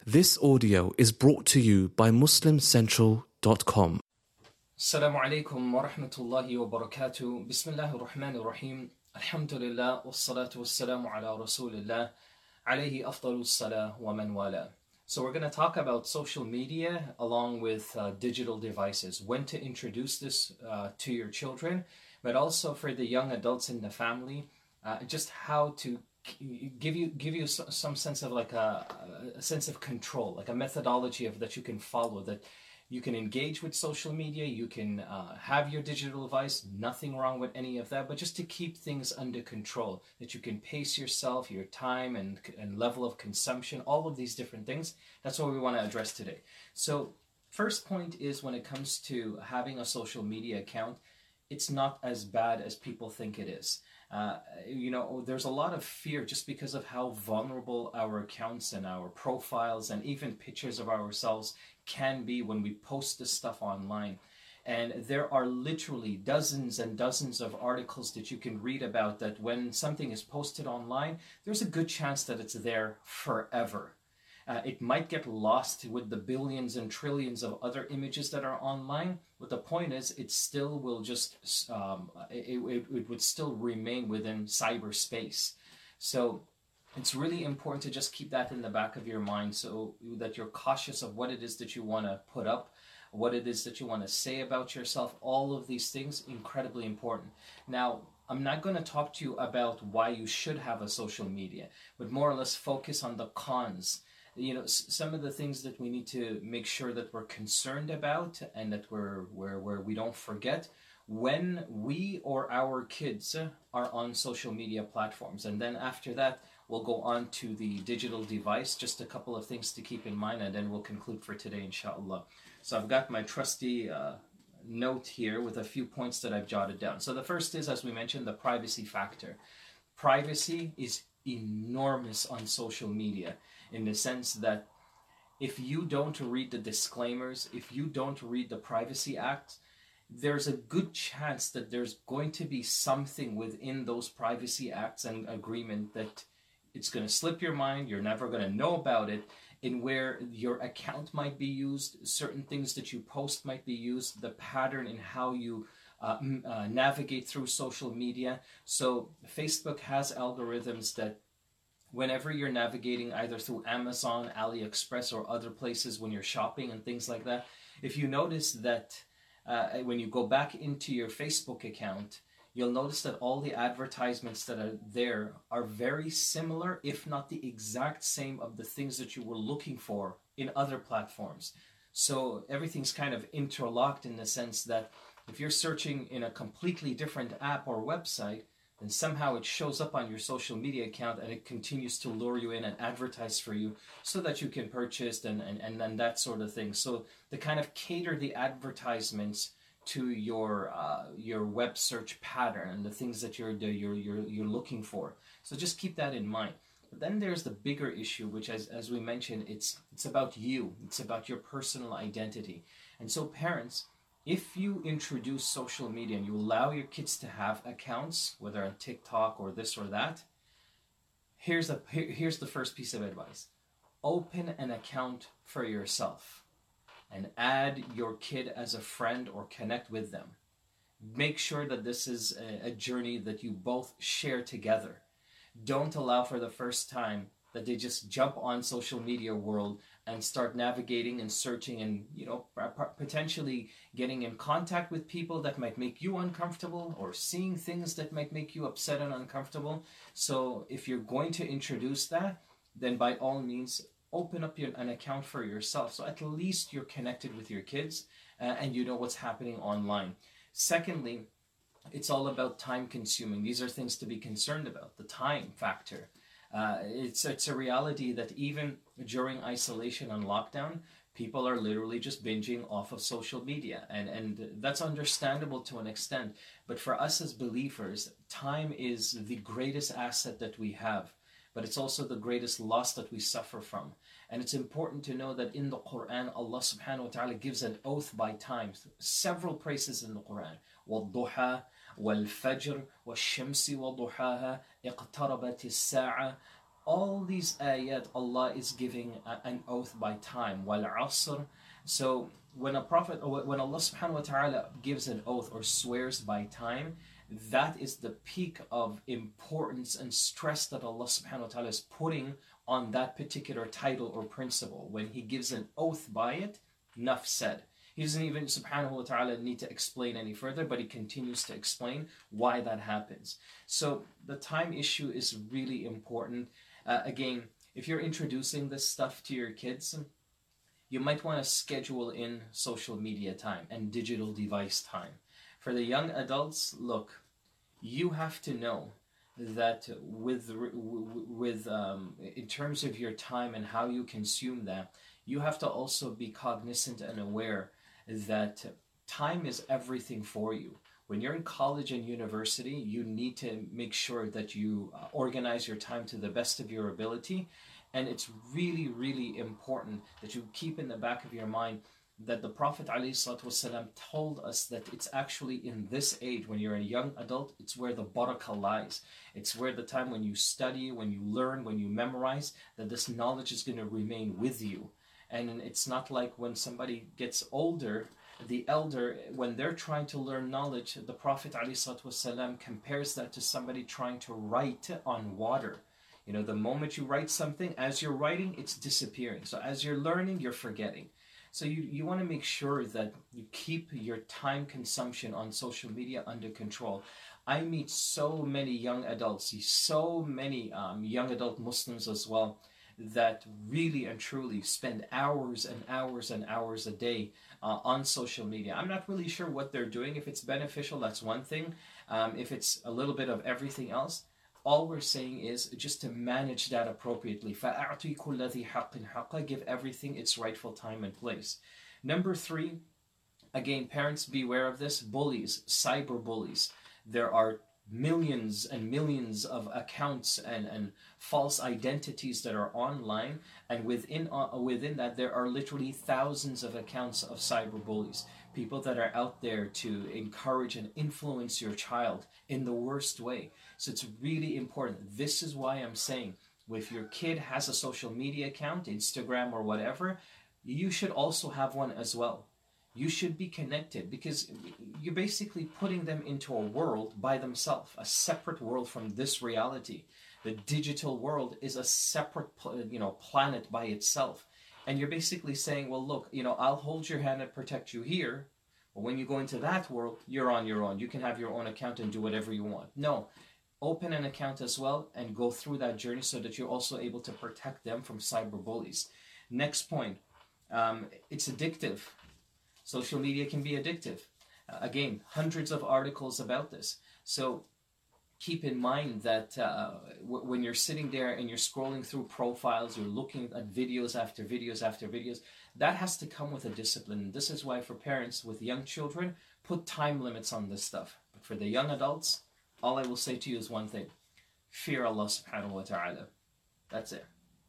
This audio is brought to you by MuslimCentral.com. Assalamu alaikum wa rahmatullahi wa barakatuh. Bismillahir Rahmanir Rahim. Alhamdulillah wassalatu wassalamu ala Rasulillah alayhi afdalus salah wa man wala. So we're going to talk about social media along with digital devices, when to introduce this to your children, but also for the young adults in the family, just how to give you some sense of like a sense of control, like a methodology of that you can follow, that you can engage with social media, you can have your digital device, nothing wrong with any of that, but just to keep things under control, that you can pace yourself, your time and level of consumption, all of these different things. That's what we want to address today. So first point is, when it comes to having a social media account, it's not as bad as people think it is. There's a lot of fear just because of how vulnerable our accounts and our profiles and even pictures of ourselves can be when we post this stuff online. And there are literally dozens and dozens of articles that you can read about that when something is posted online, there's a good chance that it's there forever. It might get lost with the billions and trillions of other images that are online, but the point is, it still will just, it would still remain within cyberspace. So it's really important to just keep that in the back of your mind, so that you're cautious of what it is that you want to put up, what it is that you want to say about yourself. All of these things, incredibly important. Now, I'm not going to talk to you about why you should have a social media, but more or less focus on the cons. Some of the things that we need to make sure that we're concerned about, and that we don't forget when we or our kids are on social media platforms. And then after that, we'll go on to the digital device. Just a couple of things to keep in mind, and then we'll conclude for today, inshallah. So I've got my trusty note here with a few points that I've jotted down. So the first is, as we mentioned, the privacy factor. Privacy is enormous on social media, in the sense that if you don't read the disclaimers, if you don't read the Privacy Act, there's a good chance that there's going to be something within those Privacy Acts and agreement that it's going to slip your mind, you're never going to know about it, in where your account might be used, certain things that you post might be used, the pattern in how you navigate through social media. So Facebook has algorithms that whenever you're navigating either through Amazon, AliExpress, or other places when you're shopping and things like that, if you notice that when you go back into your Facebook account, you'll notice that all the advertisements that are there are very similar, if not the exact same, of the things that you were looking for in other platforms. So everything's kind of interlocked, in the sense that if you're searching in a completely different app or website, then somehow it shows up on your social media account, and it continues to lure you in and advertise for you so that you can purchase and that sort of thing. So they kind of cater the advertisements to your web search pattern and the things that you're looking for. So just keep that in mind. But then there's the bigger issue, which, as we mentioned, it's about you. It's about your personal identity. And so parents, if you introduce social media and you allow your kids to have accounts, whether on TikTok or this or that, here's the first piece of advice. Open an account for yourself and add your kid as a friend or connect with them. Make sure that this is a journey that you both share together. Don't allow for the first time that they just jump on social media world and start navigating and searching and potentially getting in contact with people that might make you uncomfortable, or seeing things that might make you upset and uncomfortable. So if you're going to introduce that, then by all means open up an account for yourself, so at least you're connected with your kids and you know what's happening online. Secondly, it's all about time consuming. These are things to be concerned about, the time factor. It's a reality that even during isolation and lockdown, people are literally just binging off of social media, and that's understandable to an extent. But for us as believers, time is the greatest asset that we have, but it's also the greatest loss that we suffer from. And it's important to know that in the Quran, Allah subhanahu wa ta'ala gives an oath by time. Several places in the Quran. وَالضُّحَى وَالْفَجْرِ وَالشَّمْسِ وَضُحَاهَا اقْتَرَبَتِ السَّاعَةِ all these ayat, Allah is giving an oath by time. Wal asr. So when a prophet, or when Allah subhanahu wa ta'ala gives an oath or swears by time, that is the peak of importance and stress that Allah subhanahu wa ta'ala is putting on that particular title or principle. When He gives an oath by it, enough said. He doesn't even, subhanahu wa ta'ala, need to explain any further, but He continues to explain why that happens. So the time issue is really important. Again, if you're introducing this stuff to your kids, you might want to schedule in social media time and digital device time. For the young adults, look, you have to know that in terms of your time and how you consume that, you have to also be cognizant and aware that time is everything for you. When you're in college and university, you need to make sure that you organize your time to the best of your ability. And it's really, really important that you keep in the back of your mind that the Prophet ﷺ told us that it's actually in this age, when you're a young adult, it's where the barakah lies. It's where the time when you study, when you learn, when you memorize, that this knowledge is going to remain with you. And it's not like when somebody gets older, the elder, when they're trying to learn knowledge, the Prophet ﷺ compares that to somebody trying to write on water. You know, the moment you write something, as you're writing, it's disappearing. So as you're learning, you're forgetting. So you want to make sure that you keep your time consumption on social media under control. I meet so many young adults, see so many young adult Muslims as well, that really and truly spend hours and hours and hours a day on social media. I'm not really sure what they're doing. If it's beneficial, that's one thing. If it's a little bit of everything else, all we're saying is just to manage that appropriately. فَأَعْطِي كُلَّ ذِي حَقٍّ حَقَّ. Give everything its rightful time and place. Number 3, again, parents beware of this. Bullies, cyber bullies. There are millions and millions of accounts and false identities that are online, and within that there are literally thousands of accounts of cyber bullies, people that are out there to encourage and influence your child in the worst way. So it's really important. This is why I'm saying, if your kid has a social media account, Instagram or whatever, you should also have one as well. You should be connected, because you're basically putting them into a world by themselves, a separate world from this reality. The digital world is a separate, planet by itself. And you're basically saying, well, look, I'll hold your hand and protect you here, but when you go into that world, you're on your own. You can have your own account and do whatever you want. No, open an account as well and go through that journey so that you're also able to protect them from cyber bullies. Next point, it's addictive. Social media can be addictive. Again, hundreds of articles about this. So keep in mind that when you're sitting there and you're scrolling through profiles, you're looking at videos after videos after videos, that has to come with a discipline. And this is why for parents with young children, put time limits on this stuff. But for the young adults, all I will say to you is one thing. Fear Allah subhanahu wa ta'ala. That's it.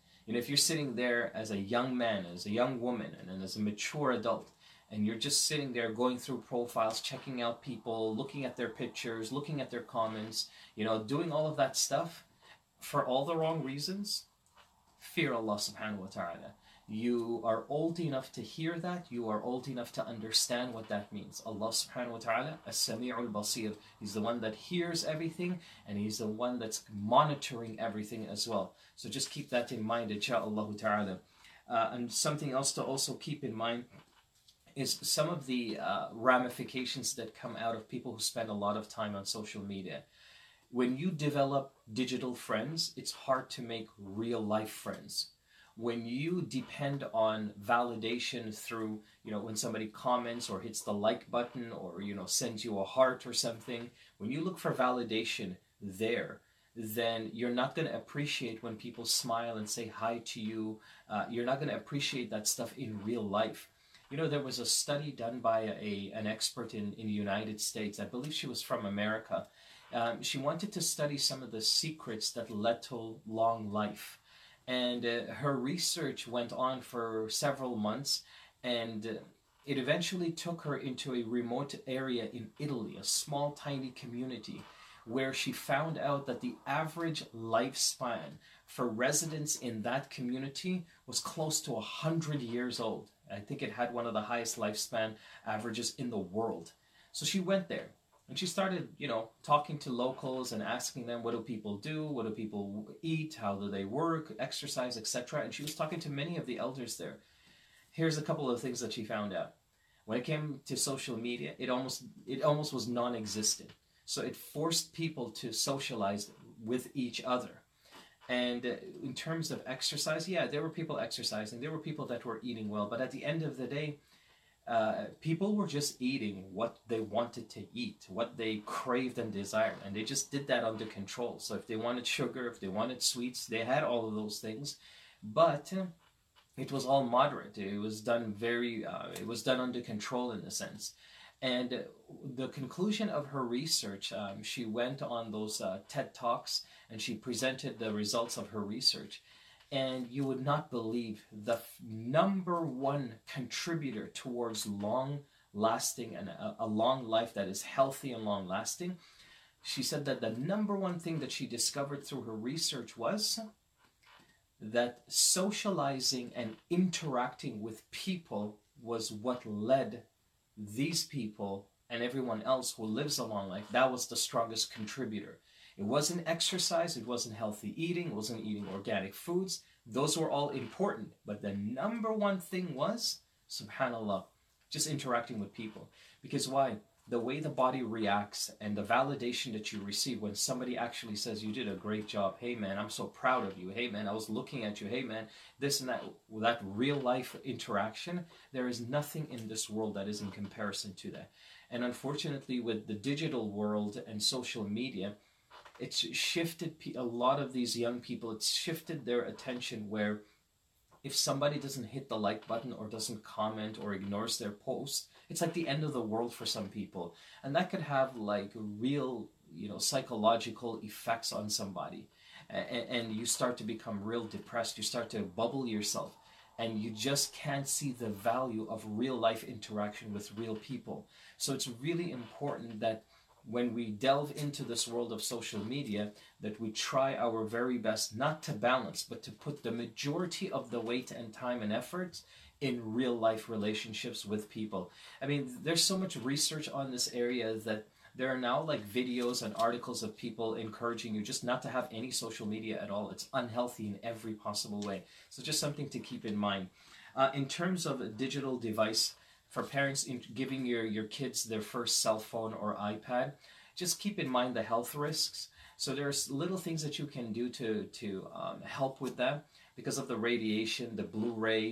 If you're sitting there as a young man, as a young woman, and as a mature adult, and you're just sitting there going through profiles, checking out people, looking at their pictures, looking at their comments, doing all of that stuff for all the wrong reasons, fear Allah subhanahu wa ta'ala. You are old enough to hear that. You are old enough to understand what that means. Allah subhanahu wa ta'ala, as-sami'ul basir. He's the one that hears everything, and He's the one that's monitoring everything as well. So just keep that in mind, insha'Allah ta'ala. And something else to also keep in mind is some of the ramifications that come out of people who spend a lot of time on social media. When you develop digital friends, it's hard to make real life friends. When you depend on validation through, when somebody comments or hits the like button or, sends you a heart or something, when you look for validation there, then you're not going to appreciate when people smile and say hi to you. You're not going to appreciate that stuff in real life. There was a study done by an expert in the United States. I believe she was from America. She wanted to study some of the secrets that led to long life. And her research went on for several months, and it eventually took her into a remote area in Italy, a small, tiny community, where she found out that the average lifespan for residents in that community was close to 100 years old. I think it had one of the highest lifespan averages in the world. So she went there and she started, talking to locals and asking them, what do people do? What do people eat? How do they work, exercise, etc. And she was talking to many of the elders there. Here's a couple of things that she found out. When it came to social media, it almost was non-existent. So it forced people to socialize with each other. And in terms of exercise, yeah, there were people exercising. There were people that were eating well. But at the end of the day, people were just eating what they wanted to eat, what they craved and desired. And they just did that under control. So if they wanted sugar, if they wanted sweets, they had all of those things. But it was all moderate. It was done it was done under control in a sense. And the conclusion of her research, she went on those TED Talks and she presented the results of her research. And you would not believe the number one contributor towards long-lasting and a long life that is healthy and long-lasting. She said that the number one thing that she discovered through her research was that socializing and interacting with people was what led these people and everyone else who lives a long life. That was the strongest contributor. It wasn't exercise, it wasn't healthy eating, it wasn't eating organic foods. Those were all important. But the number one thing was, subhanAllah, just interacting with people. Because why? The way the body reacts and the validation that you receive when somebody actually says, you did a great job. Hey man, I'm so proud of you. Hey man, I was looking at you. Hey man, this and that. That real life interaction, there is nothing in this world that is in comparison to that. And unfortunately, with the digital world and social media, it's shifted a lot of these young people, it's shifted their attention where if somebody doesn't hit the like button or doesn't comment or ignores their post, it's like the end of the world for some people. And that could have like real, psychological effects on somebody. And you start to become real depressed. You start to bubble yourself. And you just can't see the value of real life interaction with real people. So it's really important that when we delve into this world of social media, that we try our very best not to balance, but to put the majority of the weight and time and effort in real life relationships with people. I mean, there's so much research on this area that there are now like videos and articles of people encouraging you just not to have any social media at all. It's unhealthy in every possible way. So just something to keep in mind. In terms of a digital device, for parents in giving your kids their first cell phone or iPad, just keep in mind the health risks. So there's little things that you can do to help with that because of the radiation, the blue ray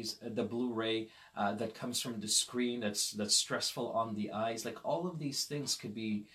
that comes from the screen that's stressful on the eyes. Like all of these things could be,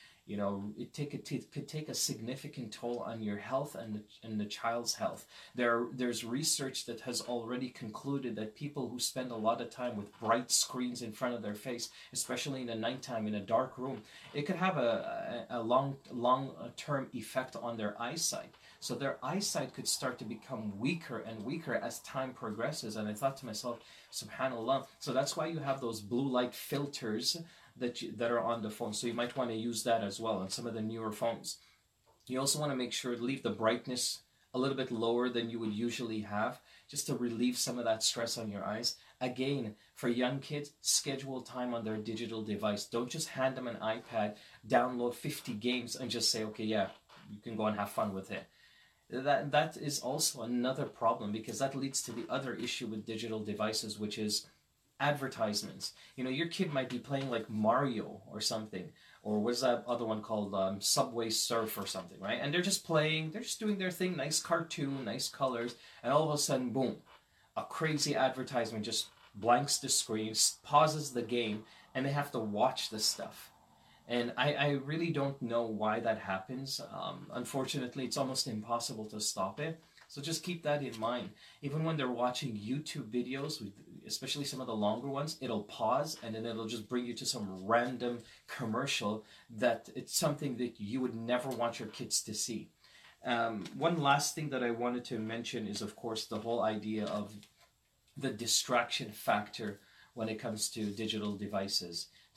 it could take a significant toll on your health and the child's health. There's research that has already concluded that people who spend a lot of time with bright screens in front of their face, especially in the nighttime in a dark room, it could have a long-term effect on their eyesight. So their eyesight could start to become weaker and weaker as time progresses. And I thought to myself, subhanAllah. So that's why you have those blue light filters that are on the phone. So you might want to use that as well on some of the newer phones. You also want to make sure to leave the brightness a little bit lower than you would usually have, just to relieve some of that stress on your eyes. Again, for young kids, schedule time on their digital device. Don't just hand them an iPad, download 50 games and just say, okay, yeah, you can go and have fun with it. That is also another problem, because that leads to the other issue with digital devices, which is advertisements. Your kid might be playing like Mario or something, or what's that other one called, Subway Surf or something, right? And they're just playing, they're just doing their thing, nice cartoon, nice colors, and all of a sudden, boom, a crazy advertisement just blanks the screen, pauses the game, and they have to watch this stuff. And I really don't know why that happens. Unfortunately, it's almost impossible to stop it. So just keep that in mind. Even when they're watching YouTube videos, especially some of the longer ones, it'll pause and then it'll just bring you to some random commercial that it's something that you would never want your kids to see. One last thing that I wanted to mention is, of course, the whole idea of the distraction factor when it comes to digital devices.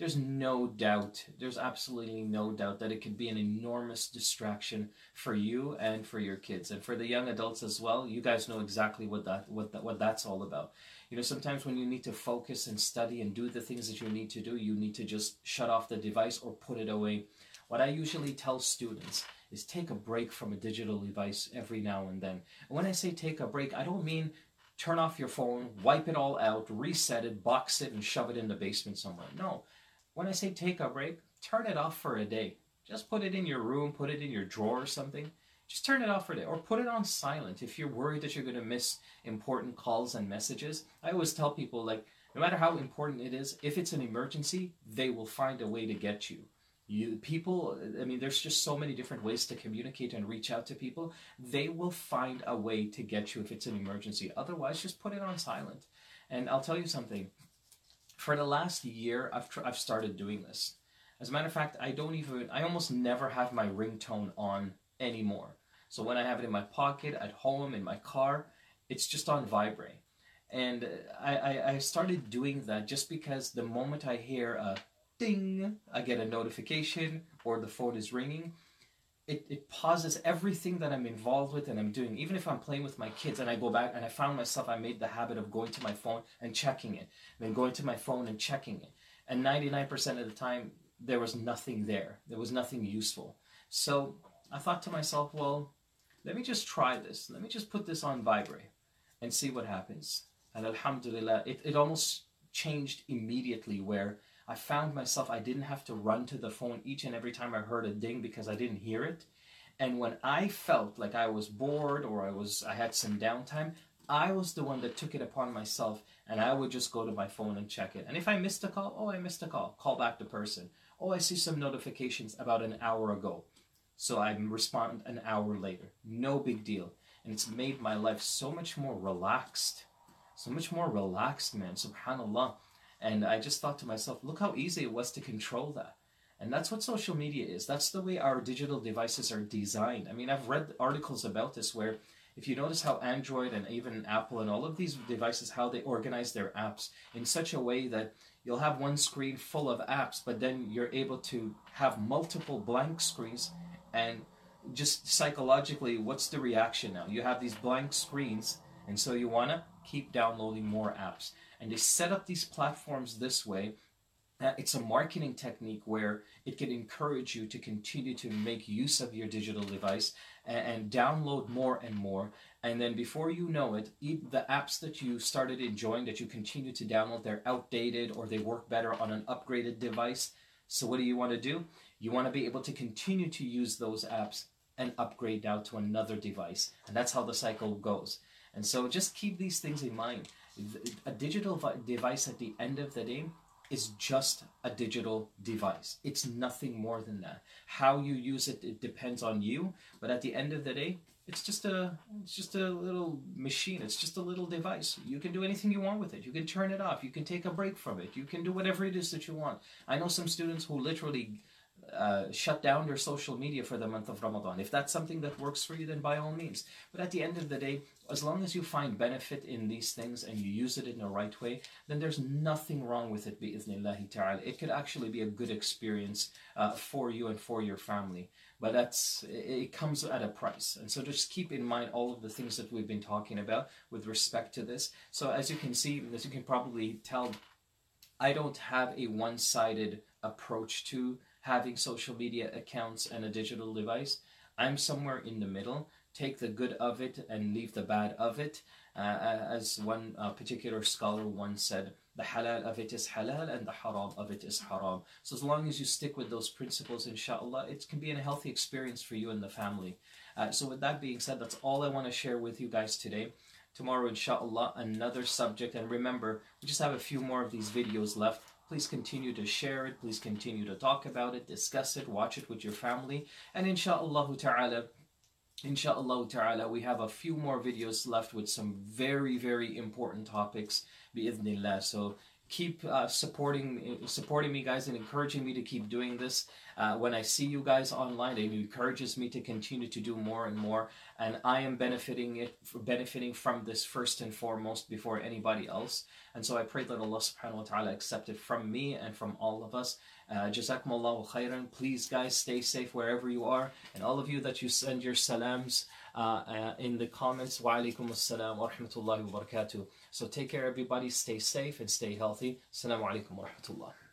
there's no doubt, there's absolutely no doubt that it could be an enormous distraction for you and for your kids and for the young adults as well. You guys know exactly what that's all about. You know, sometimes when you need to focus and study and do the things that you need to do, you need to just shut off the device or put it away. What I usually tell students is take a break from a digital device every now and then. And when I say take a break, I don't mean turn off your phone, wipe it all out, reset it, box it, and shove it in the basement somewhere. No. When I say take a break, turn it off for a day. Just put it in your room, put it in your drawer or something. Just turn it off for a day, or put it on silent if you're worried that you're going to miss important calls and messages. I always tell people, like, no matter how important it is, if it's an emergency, they will find a way to get you. People, I mean, there's just so many different ways to communicate and reach out to people. They will find a way to get you if it's an emergency. Otherwise, just put it on silent. And I'll tell you something. For the last year, I've started doing this. As a matter of fact, I almost never have my ringtone on anymore. So when I have it in my pocket, at home, in my car, it's just on vibrate. And I started doing that just because the moment I hear a ding, I get a notification or the phone is ringing, it pauses everything that I'm involved with and I'm doing. Even if I'm playing with my kids and I go back and I found myself, I made the habit of going to my phone and checking it, then going to my phone and checking it. And 99% of the time, there was nothing there. There was nothing useful. So I thought to myself, well, let me just try this. Let me just put this on vibrate and see what happens. And alhamdulillah, it almost changed immediately, where I found myself, I didn't have to run to the phone each and every time I heard a ding because I didn't hear it. And when I felt like I was bored or I had some downtime, I was the one that took it upon myself, and I would just go to my phone and check it. And if I missed a call, oh, I missed a call. Call back the person. Oh, I see some notifications about an hour ago. So I respond an hour later. No big deal. And it's made my life so much more relaxed. So much more relaxed, man. Subhanallah. And I just thought to myself, look how easy it was to control that. And that's what social media is. That's the way our digital devices are designed. I mean, I've read articles about this where if you notice how Android and even Apple and all of these devices, how they organize their apps in such a way that you'll have one screen full of apps, but then you're able to have multiple blank screens. And just psychologically, what's the reaction now? You have these blank screens, and so you want to keep downloading more apps. And they set up these platforms this way. It's a marketing technique where it can encourage you to continue to make use of your digital device and download more and more. And then before you know it, the apps that you started enjoying, that you continue to download, they're outdated or they work better on an upgraded device. So what do you want to do? You want to be able to continue to use those apps and upgrade now to another device. And that's how the cycle goes. And so just keep these things in mind. A digital device at the end of the day is just a digital device. It's nothing more than that. How you use it, it depends on you. But at the end of the day, it's just a little machine. It's just a little device. You can do anything you want with it. You can turn it off. You can take a break from it. You can do whatever it is that you want. I know some students who literally shut down their social media for the month of Ramadan. If that's something that works for you, then by all means. But at the end of the day, as long as you find benefit in these things and you use it in the right way, then there's nothing wrong with it, bi'ithnillahi ta'ala. It could actually be a good experience for you and for your family. But it comes at a price. And so just keep in mind all of the things that we've been talking about with respect to this. So as you can see, as you can probably tell, I don't have a one-sided approach to having social media accounts and a digital device. I'm somewhere in the middle. Take the good of it and leave the bad of it. As one particular scholar once said, the halal of it is halal and the haram of it is haram. So as long as you stick with those principles, inshallah, it can be a healthy experience for you and the family. So with that being said, that's all I want to share with you guys today. Tomorrow, inshallah, another subject. And remember, we just have a few more of these videos left. Please continue to share it. Please continue to talk about it, discuss it, watch it with your family. And inshallah ta'ala, we have a few more videos left with some very, very important topics, bi'idhnillah. So keep supporting me, guys, and encouraging me to keep doing this. When I see you guys online, it encourages me to continue to do more and more, and I am benefiting from this first and foremost before anybody else. And so I pray that Allah subhanahu wa ta'ala accept it from me and from all of us. Jazakumullahu khairan. Please, guys, stay safe wherever you are, and all of you that you send your salams in the comments, wa alaikum assalam wa rahmatullahi wa barakatuh. So take care, everybody. Stay safe and stay healthy. Assalamu alaikum wa rahmatullah.